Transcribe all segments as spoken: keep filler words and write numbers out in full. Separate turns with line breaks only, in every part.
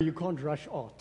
you can't rush art.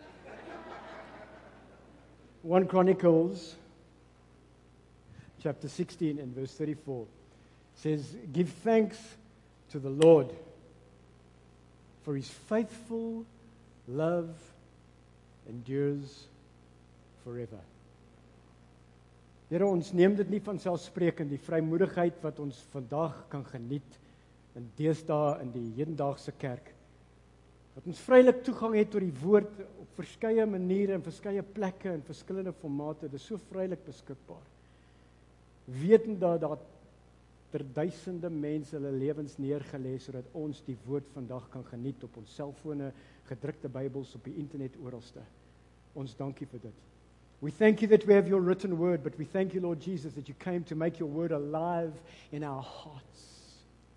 First Chronicles chapter sixteen and verse thirty-four says, "Give thanks to the Lord, for his faithful love endures forever." Here, ons neem dit nie van selfsprekend, die vrymoedigheid wat ons vandag kan geniet in deesdae in die hedendaagse kerk, wat ons vrylik toegang het tot die woord op verskeie maniere en verskeie plekke en verskillende formate, dit is so vrylik beskikbaar. Wetend dat daar ter duisende mense hulle lewens neergelê sodat ons die woord vandag kan geniet op ons selfone, gedrukte Bybels, op die internet, oralste. Ons dankie vir dit. We thank you that we have your written word, but we thank you, Lord Jesus, that you came to make your word alive in our hearts.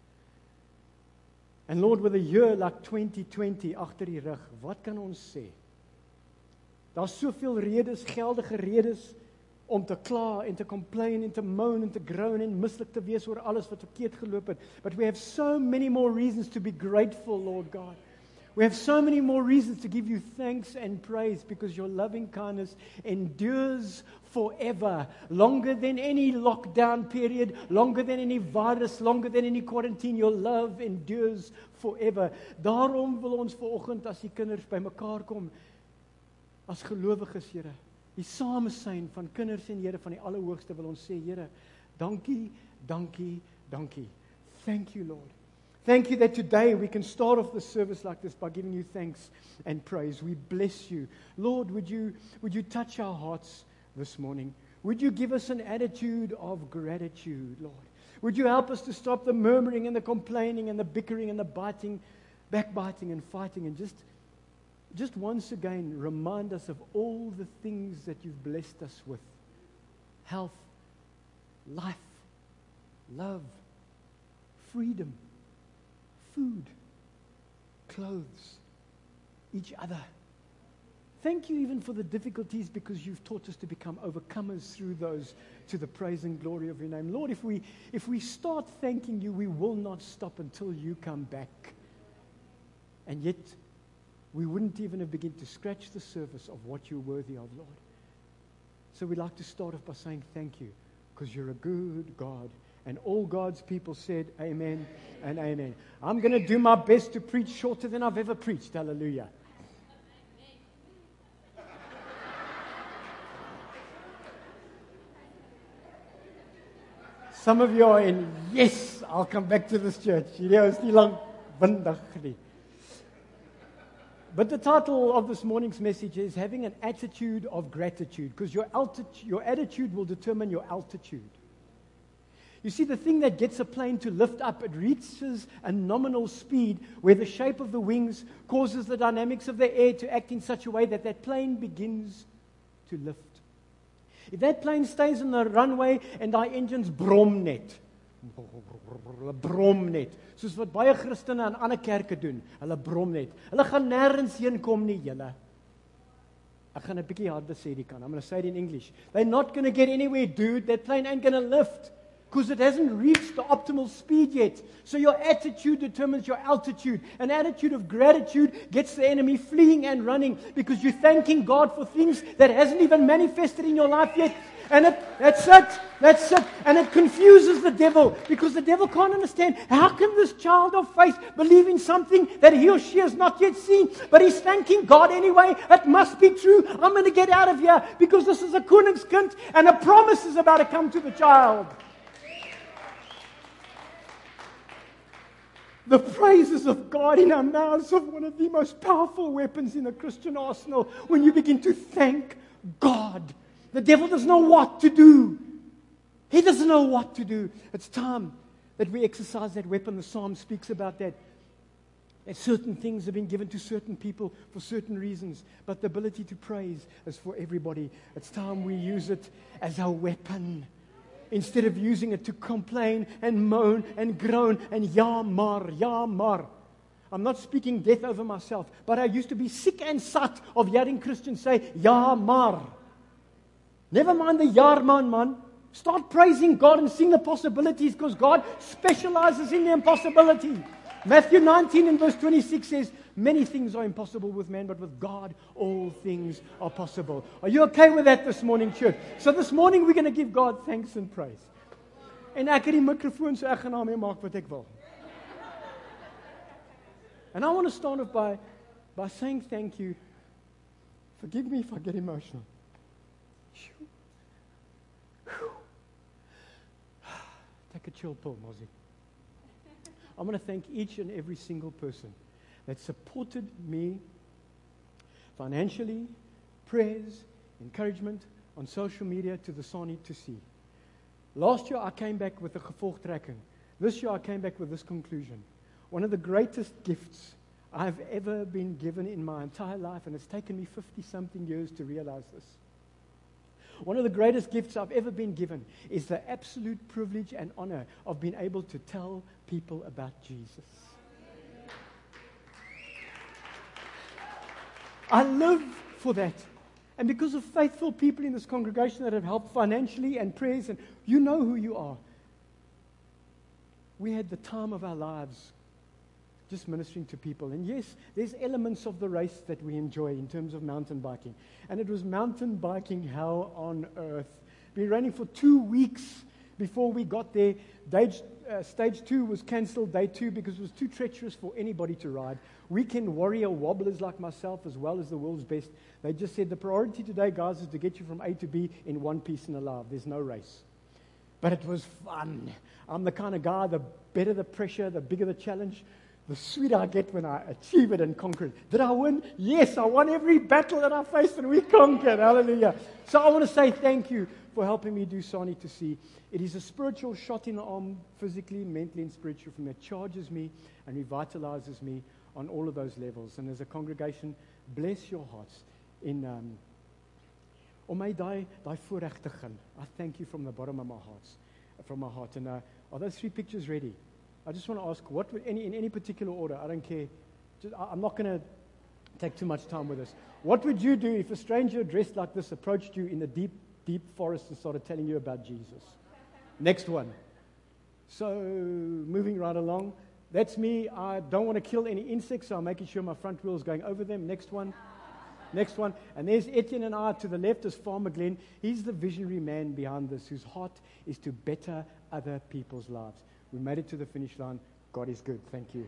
And Lord, with a year like twenty twenty agter die rug, wat kan ons sê? Daar's soveel redes, geldige redes, om te kla en te complain en te moan en te groan en mislik te wees oor alles wat verkeerd geloop het. But we have so many more reasons to be grateful, Lord God. We have so many more reasons to give you thanks and praise because your loving kindness endures forever, longer than any lockdown period, longer than any virus, longer than any quarantine. Your love endures forever. Daarom wil ons vanoggend as die kinders bymekaar kom, as gelowiges, Here, die samesyn van kinders en Here van die Allerhoogste, wil ons sê, Here, dankie, dankie, dankie. Thank you, Lord. Thank you that today we can start off the service like this by giving you thanks and praise. We bless you. Lord, would you, would you touch our hearts this morning? Would you give us an attitude of gratitude, Lord? Would you help us to stop the murmuring and the complaining and the bickering and the biting, backbiting and fighting, and just Just once again, remind us of all the things that you've blessed us with. Health, life, love, freedom, food, clothes, each other. Thank you even for the difficulties because you've taught us to become overcomers through those to the praise and glory of your name. Lord, if we, if we start thanking you, we will not stop until you come back. And yet, we wouldn't even have begun to scratch the surface of what you're worthy of, Lord. So we'd like to start off by saying thank you, because you're a good God. And all God's people said amen and amen. I'm going to do my best to preach shorter than I've ever preached. Hallelujah. Some of you are in, yes, I'll come back to this church. Hierdie is nie lank windig nie. But the title of this morning's message is having an attitude of gratitude, because your altitude, your attitude will determine your altitude. You see, the thing that gets a plane to lift up, it reaches a nominal speed where the shape of the wings causes the dynamics of the air to act in such a way that that plane begins to lift. If that plane stays on the runway and daai engines brom net, hulle brom net, soos wat baie Christene in ander kerke doen, hulle brom net. Hulle gaan nêrens heen kom nie, julle. Ek gaan 'n bietjie harder sê die kan. I'm going to say it in English. They're not going to get anywhere, dude. That plane ain't going to lift because it hasn't reached the optimal speed yet. So your attitude determines your altitude. An attitude of gratitude gets the enemy fleeing and running because you're thanking God for things that hasn't even manifested in your life yet. And it, that's it, that's it. And it confuses the devil because the devil can't understand how can this child of faith believe in something that he or she has not yet seen, but he's thanking God anyway. It must be true. I'm going to get out of here because this is a koningskind and a promise is about to come to the child. The praises of God in our mouths are one of the most powerful weapons in the Christian arsenal when you begin to thank God. The devil doesn't know what to do. He doesn't know what to do. It's time that we exercise that weapon. The Psalm speaks about that. That certain things have been given to certain people for certain reasons, but the ability to praise is for everybody. It's time we use it as our weapon. Instead of using it to complain and moan and groan and ja maar, ja maar. I'm not speaking death over myself, but I used to be sick and sat of hearing Christians say, ja maar. Never mind the jaar man, man. Start praising God and seeing the possibilities because God specializes in the impossibility. Matthew nineteen and verse twenty-six says, Many things are impossible with man, but with God, all things are possible. Are you okay with that this morning, church? So this morning, we're going to give God thanks and praise. En ek het die microfoon so ek gaan daarmee maak wat ek wil. And I want to start off by, by saying thank you. Forgive me if I get emotional. Take a chill pill, Mozzie. I want to thank each and every single person that supported me financially, prayers, encouragement on social media to the Sani to see. Last year I came back with a gevolgtrekking. This year I came back with this conclusion. One of the greatest gifts I've ever been given in my entire life, and it's taken me fifty-something years to realize this. One of the greatest gifts I've ever been given is the absolute privilege and honor of being able to tell people about Jesus. I live for that. And because of faithful people in this congregation that have helped financially and prayers, and you know who you are. We had the time of our lives just ministering to people. And yes, there's elements of the race that we enjoy in terms of mountain biking. And it was mountain biking hell on earth. Been running for two weeks before we got there. Stage, uh, stage two was cancelled, day two, because it was too treacherous for anybody to ride. Weekend warrior wobblers like myself, as well as the world's best, they just said the priority today, guys, is to get you from A to B in one piece and alive. There's no race. But it was fun. I'm the kind of guy, the better the pressure, the bigger the challenge, the sweeter I get when I achieve it and conquer it. Did I win? Yes, I won every battle that I faced and we conquered. Hallelujah. So I want to say thank you for helping me do Sani to see. It is a spiritual shot in the arm, physically, mentally, and spiritually, from that charges me and revitalizes me on all of those levels. And as a congregation, bless your hearts in um, om my daai daai voorreg te gun. I thank you from the bottom of my hearts, from my heart. And uh, are those three pictures ready? I just want to ask, what would any in any particular order? I don't care. Just, I, I'm not going to take too much time with this. What would you do if a stranger dressed like this approached you in the deep, deep forest and started telling you about Jesus? Next one. So, moving right along. That's me. I don't want to kill any insects, so I'm making sure my front wheel is going over them. Next one. Next one. And there's Etienne and I. To the left is Farmer Glenn. He's the visionary man behind this, whose heart is to better other people's lives. We made it to the finish line. God is good. Thank you.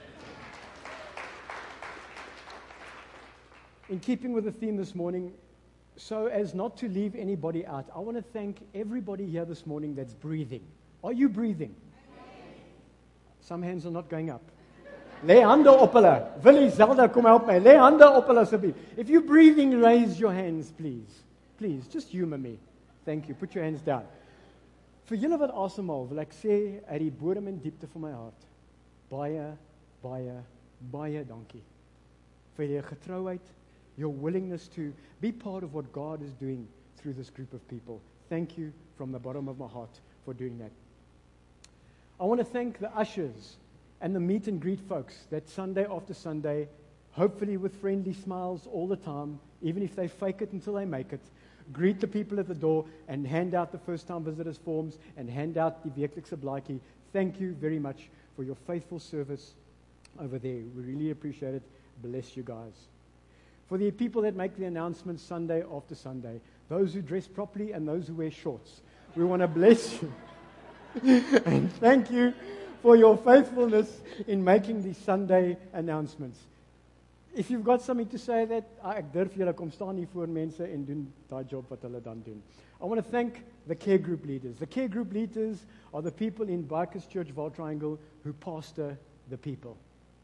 In keeping with the theme this morning, so as not to leave anybody out, I want to thank everybody here this morning that's breathing. Are you breathing? Some hands are not going up. Lê hande op hulle. Willie, Zelda, kom help my. Lê hande op hulle asseblief. If you're breathing, raise your hands, please. Please, just humor me. Thank you. Put your hands down. Vir julle wat asemhaal, wil ek sê uit die bodem en diepte van my hart, baie, baie, baie dankie vir jou getrouheid, your willingness to be part of what God is doing through this group of people. Thank you from the bottom of my heart for doing that. I want to thank the ushers and the meet and greet folks that Sunday after Sunday, hopefully with friendly smiles all the time, even if they fake it until they make it, greet the people at the door and hand out the first-time visitors forms and hand out the weeklikse blaadjie. Thank you very much for your faithful service over there. We really appreciate it. Bless you guys. For the people that make the announcements Sunday after Sunday, those who dress properly and those who wear shorts, we want to bless you. And thank you for your faithfulness in making these Sunday announcements. If you've got something to say that, ek durf julle kom staan hier voor mense en doen daai job wat hulle dan doen. I want to thank the care group leaders. The care group leaders are the people in Bikers Church Vaal Triangle who pastor the people.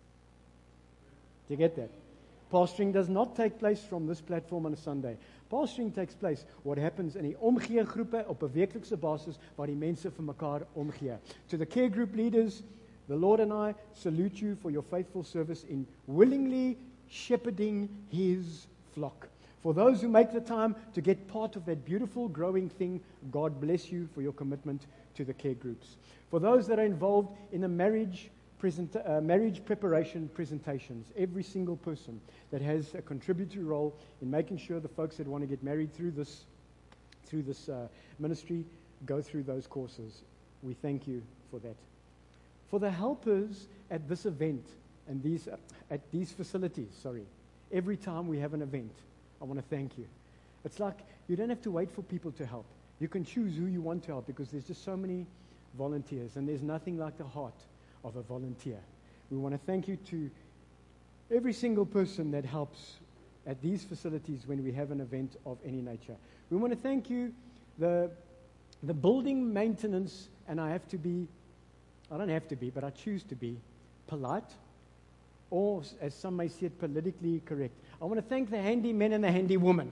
Do you get that? Pastoring does not take place from this platform on a Sunday. Pastoring takes place what happens in die omgee groepe op 'n weeklikse basis waar die mense vir mekaar omgee. To the care group leaders, the Lord and I salute you for your faithful service in willingly shepherding His flock. For those who make the time to get part of that beautiful growing thing, God bless you for your commitment to the care groups. For those that are involved in the marriage present, uh, marriage preparation presentations, every single person that has a contributory role in making sure the folks that want to get married through this, through this uh, ministry go through those courses. We thank you for that. For the helpers at this event and these at these facilities, sorry, every time we have an event, I want to thank you. It's like you don't have to wait for people to help. You can choose who you want to help because there's just so many volunteers, and there's nothing like the heart of a volunteer. We want to thank you to every single person that helps at these facilities when we have an event of any nature. We want to thank you, the, the building maintenance, and I have to be, I don't have to be, but I choose to be polite, or as some may see it, politically correct. I want to thank the handy men and the handy women.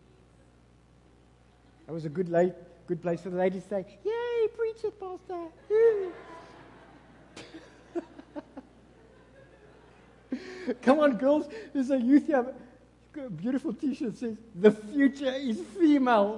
That was a good, late, good place for the ladies to say, "Yay, preach it, Pastor." Come on, girls. There's a youth here. A beautiful T-shirt that says, "The future is female."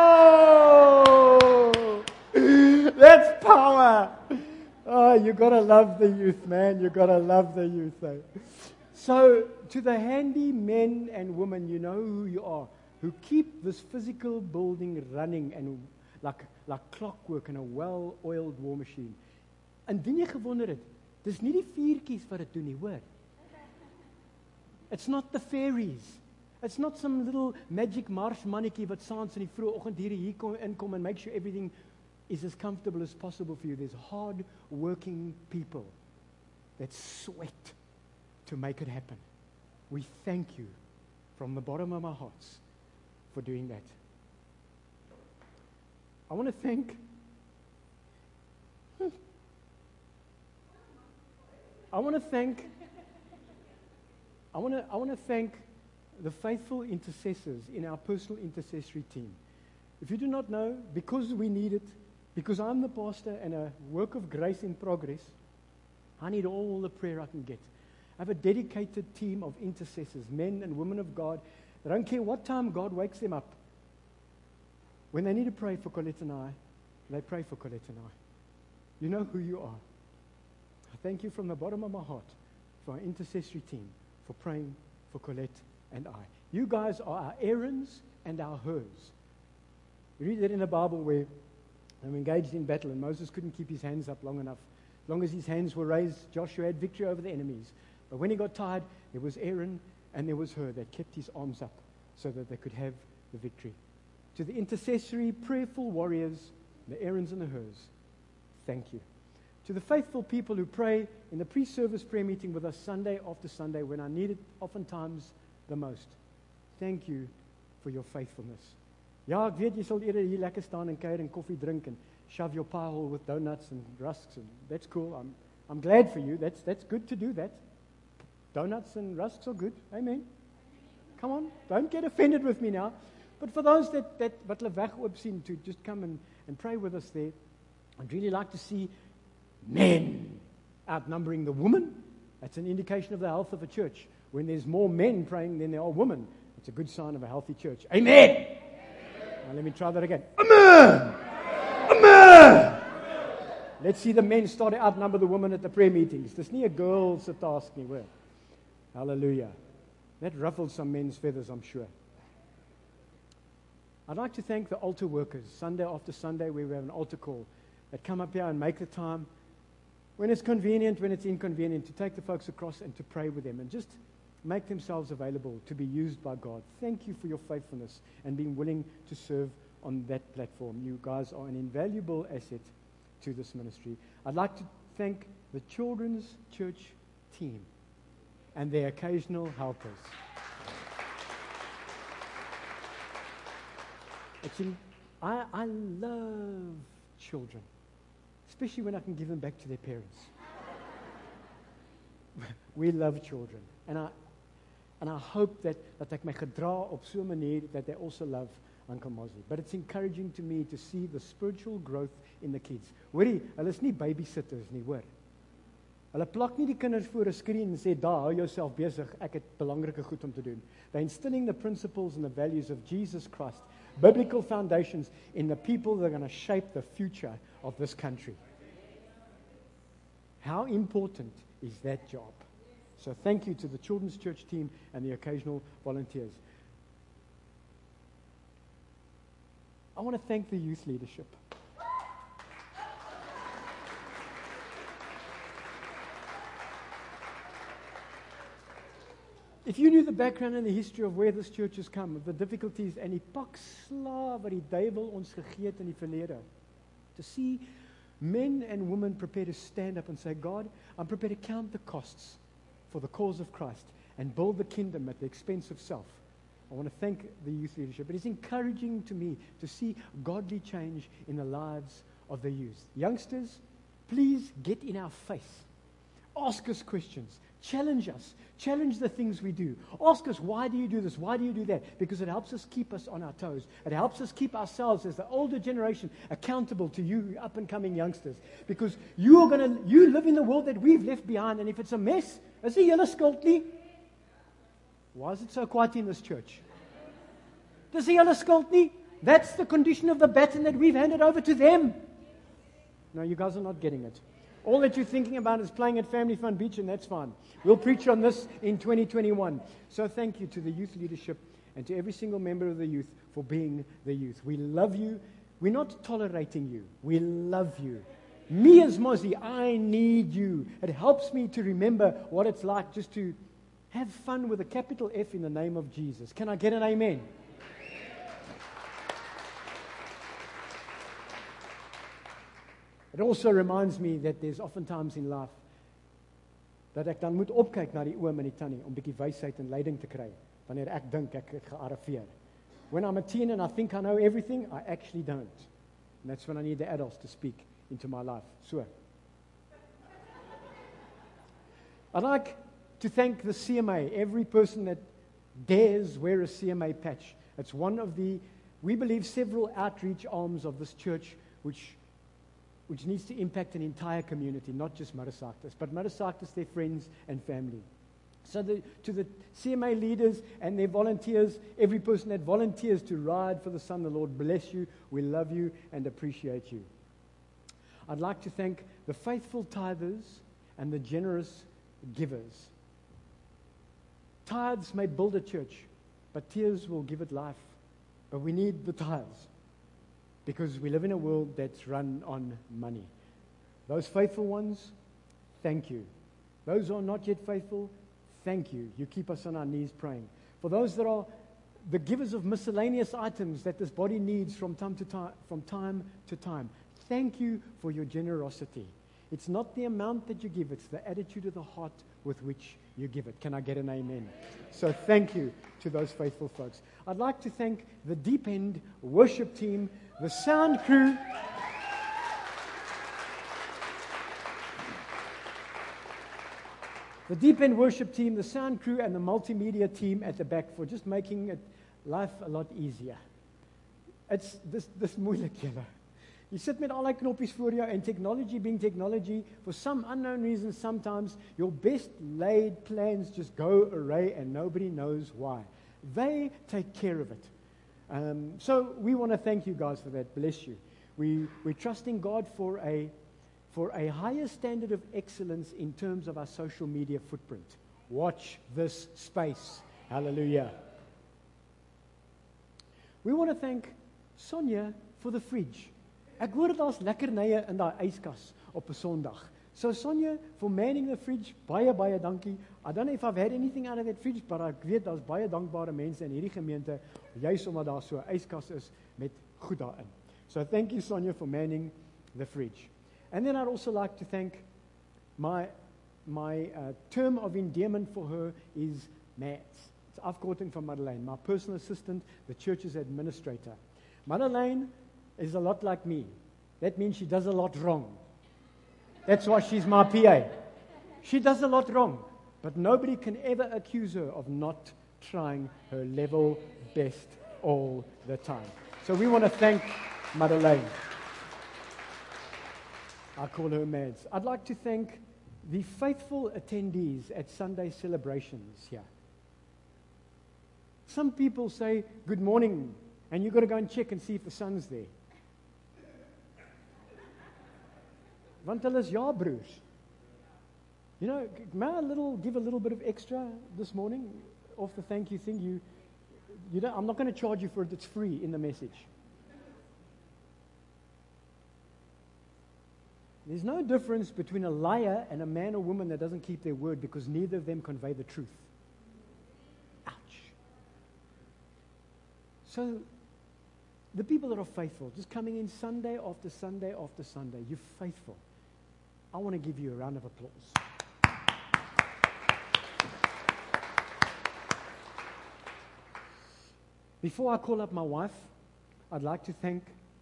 Whoa! That's power. Oh, you gotta love the youth, man. You gotta love the youth, though. So, to the handy men and women, you know who you are, who keep this physical building running and like like clockwork in a well-oiled war machine. En dien jy gewonder het, dis nie die vuurtjies wat dit doen nie, hoor. It's not the fairies. It's not some little magic marsh mannetjie wat saans in die vroeë oggend hier hier kom inkom and make sure everything is as comfortable as possible for you. There's hard working people that sweat to make it happen. We thank you from the bottom of our hearts for doing that. I want to thank I want to thank I want to I want to thank the faithful intercessors in our personal intercessory team. If you do not know, because we need it, because I'm the pastor and a work of grace in progress, I need all the prayer I can get. I have a dedicated team of intercessors, men and women of God. They don't care what time God wakes them up. When they need to pray for Colette and I, they pray for Colette and I. You know who you are. I thank you from the bottom of my heart for our intercessory team, for praying for Colette and I. You guys are our Aarons and our Hurs. You read that in the Bible where they were engaged in battle and Moses couldn't keep his hands up long enough. As long as his hands were raised, Joshua had victory over the enemies. But when he got tired, there was Aaron and there was Hur that kept his arms up so that they could have the victory. To the intercessory, prayerful warriors, the Aarons and the Hurs, thank you. To the faithful people who pray in the pre-service prayer meeting with us Sunday after Sunday when I need it oftentimes the most, thank you for your faithfulness. Ja, ek weet jy sal eerder hier lekker staan en kuier en koffie drink and shove your pie hole with donuts and rusks, and that's cool. I'm, I'm glad for you. That's, that's good to do that. Donuts and rusks are good. Amen. Come on, don't get offended with me now. But for those that, that wat hulle weg oop sien to just come and, and pray with us there, I'd really like to see men outnumbering the women. That's an indication of the health of a church. When there's more men praying than there are women, it's a good sign of a healthy church. Amen. Now let me try that again. Amen. Amen. Let's see the men start to outnumber the women at the prayer meetings. Dis nie 'n girl se task nie, hoor. Hallelujah. That ruffles some men's feathers, I'm sure. I'd like to thank the altar workers, Sunday after Sunday, where we have an altar call, that come up here and make the time, when it's convenient, when it's inconvenient, to take the folks across and to pray with them and just make themselves available to be used by God. Thank you for your faithfulness and being willing to serve on that platform. You guys are an invaluable asset to this ministry. I'd like to thank the children's church team and their occasional helpers. It's in, I, I love children, especially when I can give them back to their parents. We love children. And I, and I hope that, that ek my gedra op so 'n manier that they also love Uncle Mozzie. But it's encouraging to me to see the spiritual growth in the kids. Hoorie, hulle is nie babysitters nie, hoor. Hulle plak nie die kinders voor 'n skerm en sê, "Daar, hou jouself besig, ek het belangrike goed om te doen." They're instilling the principles and the values of Jesus Christ, biblical foundations in the people that are going to shape the future of this country. How important is that job? So thank you to the children's church team and the occasional volunteers. I want to thank the youth leadership. If you knew the background and the history of where this church has come, of the difficulties en die pak slaaf wat die duiwel ons gegee het in die verlede, to see men and women prepared to stand up and say, God, I'm prepared to count the costs for the cause of Christ and build the kingdom at the expense of self. I want to thank the youth leadership. It is encouraging to me to see godly change in the lives of the youth. Youngsters, please get in our face. Ask us questions. Challenge us. Challenge the things we do. Ask us, why do you do this? Why do you do that? Because it helps us keep us on our toes. It helps us keep ourselves as the older generation accountable to you up-and-coming youngsters. Because you are going to, you live in the world that we've left behind, and if it's a mess, is it julle skuld nie? Why is it so quiet in this church? Dis nie julle skuld nie. That's the condition of the baton that we've handed over to them. No, you guys are not getting it. All that you're thinking about is playing at Family Fun Beach, and that's fine. We'll preach on this in twenty twenty-one. So thank you to the youth leadership and to every single member of the youth for being the youth. We love you. We're not tolerating you. We love you. Me as Mozzie, I need you. It helps me to remember what it's like just to have fun with a capital F in the name of Jesus. Can I get an amen? It also reminds me that there's oftentimes in life dat ek dan moet opkyk na die oom en die tannie om bietjie wysheid en leiding te kry wanneer ek dink ek het gearriveer. When I'm a teen and I think I know everything, I actually don't. And that's when I need the adults to speak into my life. So, I'd like to thank the C M A, every person that dares wear a C M A patch. It's one of the, we believe, several outreach arms of this church which which needs to impact an entire community, not just Marasaktas, but Marasaktas, their friends and family. So the, to the C M A leaders and their volunteers, every person that volunteers to ride for the Son, the Lord bless you, we love you and appreciate you. I'd like to thank the faithful tithers and the generous givers. Tithes may build a church, but tears will give it life. But we need the tithes, because we live in a world that's run on money. Those faithful ones, thank you. Those who are not yet faithful, thank you. You keep us on our knees praying. For those that are the givers of miscellaneous items that this body needs from time to time, from time to time, thank you for your generosity. It's not the amount that you give, it's the attitude of the heart with which you give it. Can I get an amen? So thank you to those faithful folks. I'd like to thank the Deep End worship team, the sound crew, the Deep End worship team, the sound crew, and the multimedia team at the back for just making it life a lot easier. It's this this moeilik julle. You sit met al die knoppies voor jou, and technology being technology, for some unknown reason, sometimes your best laid plans just go awry and nobody knows why. They take care of it. Um, so we want to thank you guys for that. Bless you. We, we're trusting God for a, for a higher standard of excellence in terms of our social media footprint. Watch this space. Hallelujah. We want to thank Sonia for the fridge. Ek hoor daar's lekkernye in daai yskas op 'n Sondag. So Sonia, for manning the fridge, baie baie dankie. I don't know if I've had anything out of that fridge, but ek weet daar's baie dankbare mense in hierdie gemeente, juis omdat daar so 'n yskas is met goed daarin. So thank you, Sonia, for manning the fridge. And then I'd also like to thank my my uh, term of endearment for her is Mads. It's afkorting from Madeleine, my personal assistant, the church's administrator. Madeleine is a lot like me. That means she does a lot wrong. That's why she's my P A. She does a lot wrong, but nobody can ever accuse her of not trying her level best all the time. So we want to thank Madeleine. I call her Mads. I'd like to thank the faithful attendees at Sunday celebrations here. Some people say, good morning, and you've got to go and check and see if the sun's there. Want hulle is ja broers. You know, may I little, give a little bit of extra this morning off the thank you thing? You, you don't, I'm not going to charge you for it. It's free in the message. There's no difference between a liar and a man or woman that doesn't keep their word, because neither of them convey the truth. So, the people that are faithful, just coming in Sunday after Sunday after Sunday, you're faithful. I want to give you a round of applause. Before I call up my wife, I'd like to thank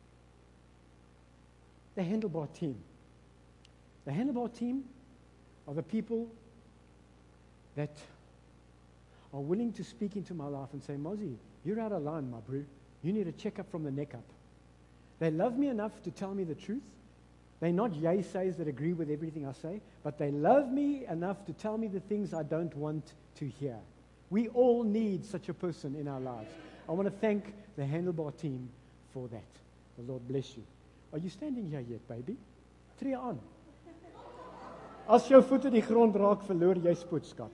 the Handlebar team. The Handlebar team are the people that are willing to speak into my life and say, Mozzie, you're out of line, my bro. You need a checkup from the neck up. They love me enough to tell me the truth. They're not yay-says that agree with everything I say, but they love me enough to tell me the things I don't want to hear. We all need such a person in our lives. I want to thank the Handlebar team for that. The Lord bless you. Are you standing here yet, baby? Tree aan. As jou voete die grond raak, verloor jy spoed, skat.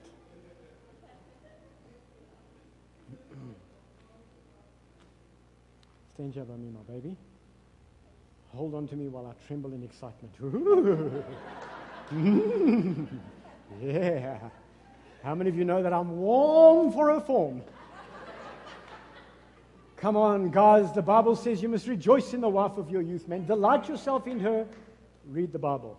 Stand here by me, my baby. Hold on to me while I tremble in excitement. Yeah. How many of you know that I'm warm for a form? Come on, guys. The Bible says you must rejoice in the wife of your youth, man. Delight yourself in her. Read the Bible.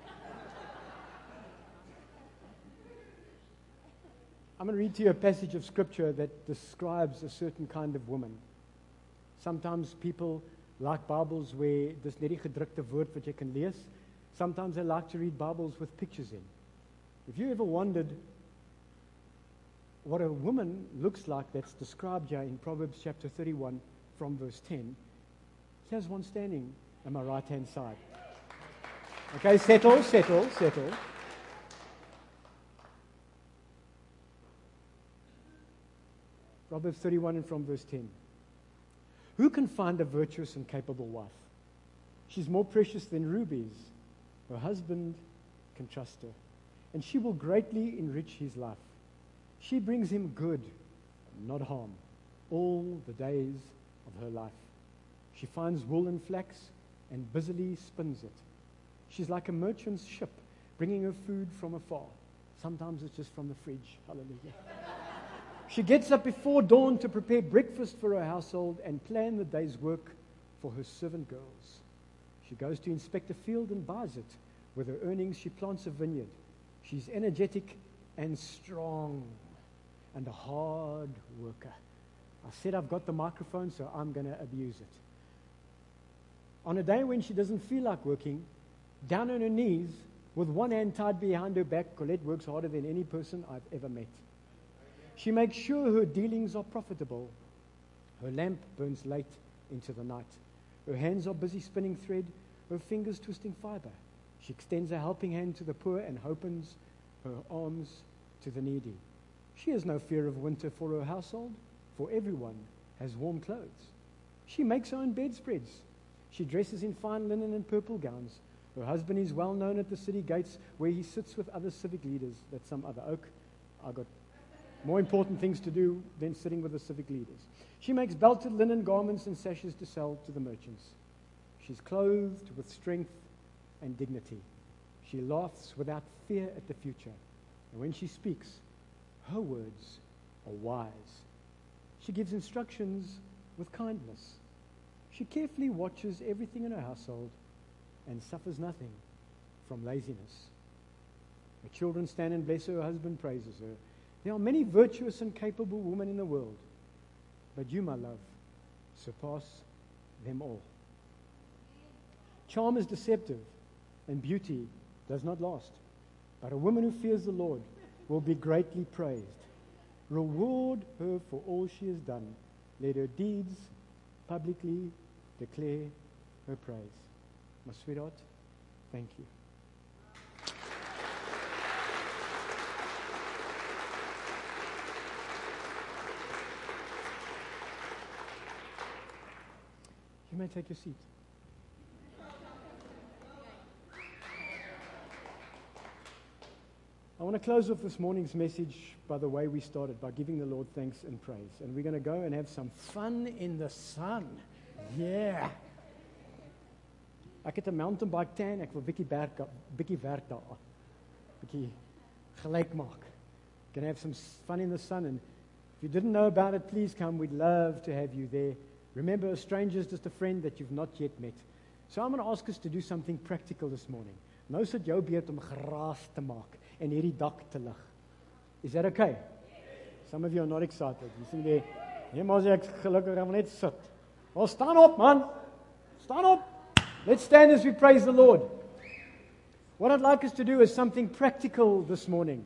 I'm going to read to you a passage of Scripture that describes a certain kind of woman. Sometimes people like Bibles where dis net die gedrukte woord wat jy kan lees. Sometimes they like to read Bibles with pictures in. If you ever wondered what a woman looks like that's described here in Proverbs chapter thirty-one from verse ten, here's one standing on my right-hand side. Okay, settle, settle, settle. Proverbs thirty-one and from verse ten. Who can find a virtuous and capable wife? She's more precious than rubies. Her husband can trust her, and she will greatly enrich his life. She brings him good, not harm, all the days of her life. She finds wool and flax and busily spins it. She's like a merchant's ship, bringing her food from afar. Sometimes it's just from the fridge. Hallelujah. She gets up before dawn to prepare breakfast for her household and plan the day's work for her servant girls. She goes to inspect a field and buys it. With her earnings, she plants a vineyard. She's energetic and strong and a hard worker. I said I've got the microphone, so I'm going to abuse it. On a day when she doesn't feel like working, down on her knees, with one hand tied behind her back, Colette works harder than any person I've ever met. She makes sure her dealings are profitable. Her lamp burns late into the night. Her hands are busy spinning thread, her fingers twisting fiber. She extends a helping hand to the poor and opens her arms to the needy. She has no fear of winter for her household, for everyone has warm clothes. She makes her own bedspreads. She dresses in fine linen and purple gowns. Her husband is well known at the city gates where he sits with other civic leaders. That's some other oak. I got more important things to do than sitting with the civic leaders. She makes belted linen garments and sashes to sell to the merchants. She's clothed with strength and dignity. She laughs without fear at the future. And when she speaks, her words are wise. She gives instructions with kindness. She carefully watches everything in her household and suffers nothing from laziness. Her children stand and bless her. Her husband praises her. There are many virtuous and capable women in the world, but you, my love, surpass them all. Charm is deceptive, and beauty does not last. But a woman who fears the Lord will be greatly praised. Reward her for all she has done. Let her deeds publicly declare her praise. My sweetheart, thank you. You may take your seat. I want to close off this morning's message by the way we started, by giving the Lord thanks and praise. And we're going to go and have some fun in the sun. Yeah. Ek het 'n mountain bike tan, ek wil bietjie werk, bietjie werk daar. Bietjie gelyk maak. Going to have some fun in the sun and If you didn't know about it, please come. We'd love to have you there. Remember, a stranger is just a friend that you've not yet met. So I'm going to ask us to do something practical this morning. Nou sit jou beurt om geraas te maak en hierdie dak te lig. Is that okay? Some of you are not excited. You see there, nee, maar as ek gelukkig gaan net sit. Well, stand up, man. Stand up. Let's stand as we praise the Lord. What I'd like us to do is something practical this morning.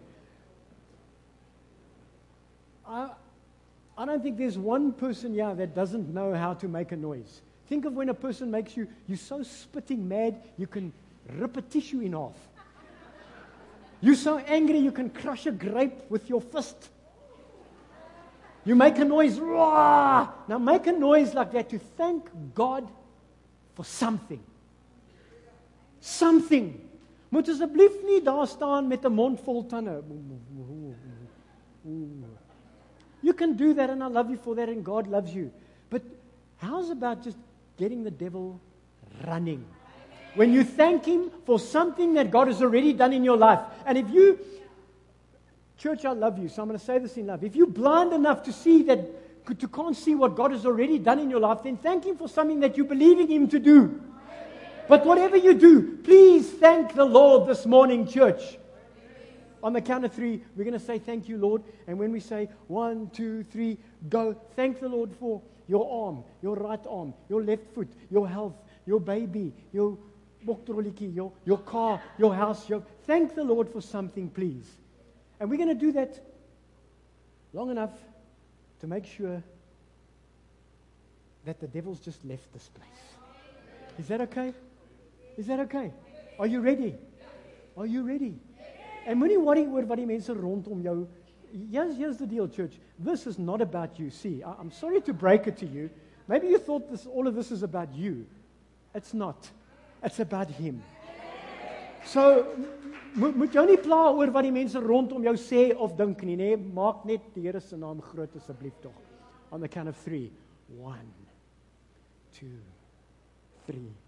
I, I don't think there's one person here that doesn't know how to make a noise. Think of when a person makes you, you're so spitting mad, you can rip a tissue in half. You're so angry, you can crush a grape with your fist. You make a noise, Rah! Now make a noise like that to thank God for something. Something. Moet asseblief nie daar staan met 'n mond vol tande. You can do that and I love you for that and God loves you. But how's about just getting the devil running? When you thank Him for something that God has already done in your life. And if you, church, I love you, so I'm going to say this in love. If you're blind enough to see that, to can't see what God has already done in your life, then thank Him for something that you're believing Him to do. But whatever you do, please thank the Lord this morning, church. On the count of three, we're going to say, thank you, Lord. And when we say one, two, three, go. Thank the Lord for your arm, your right arm, your left foot, your health, your baby, your your, your car, your house. Your, thank the Lord for something, please. And we're going to do that long enough to make sure that the devil's just left this place. Is that okay? Is that okay? Are you ready? Are you ready? En moenie worry oor wat die mense rondom jou. Here's, here's the deal, church. This is not about you. See, I, I'm sorry to break it to you. Maybe you thought this, all of this is about you. It's not. It's about Him. So, moet jou nie pla oor wat die mense rondom jou sê of dink nie, nee, maak net die Here se naam groot asseblief tog. On the count of three. One, two, three.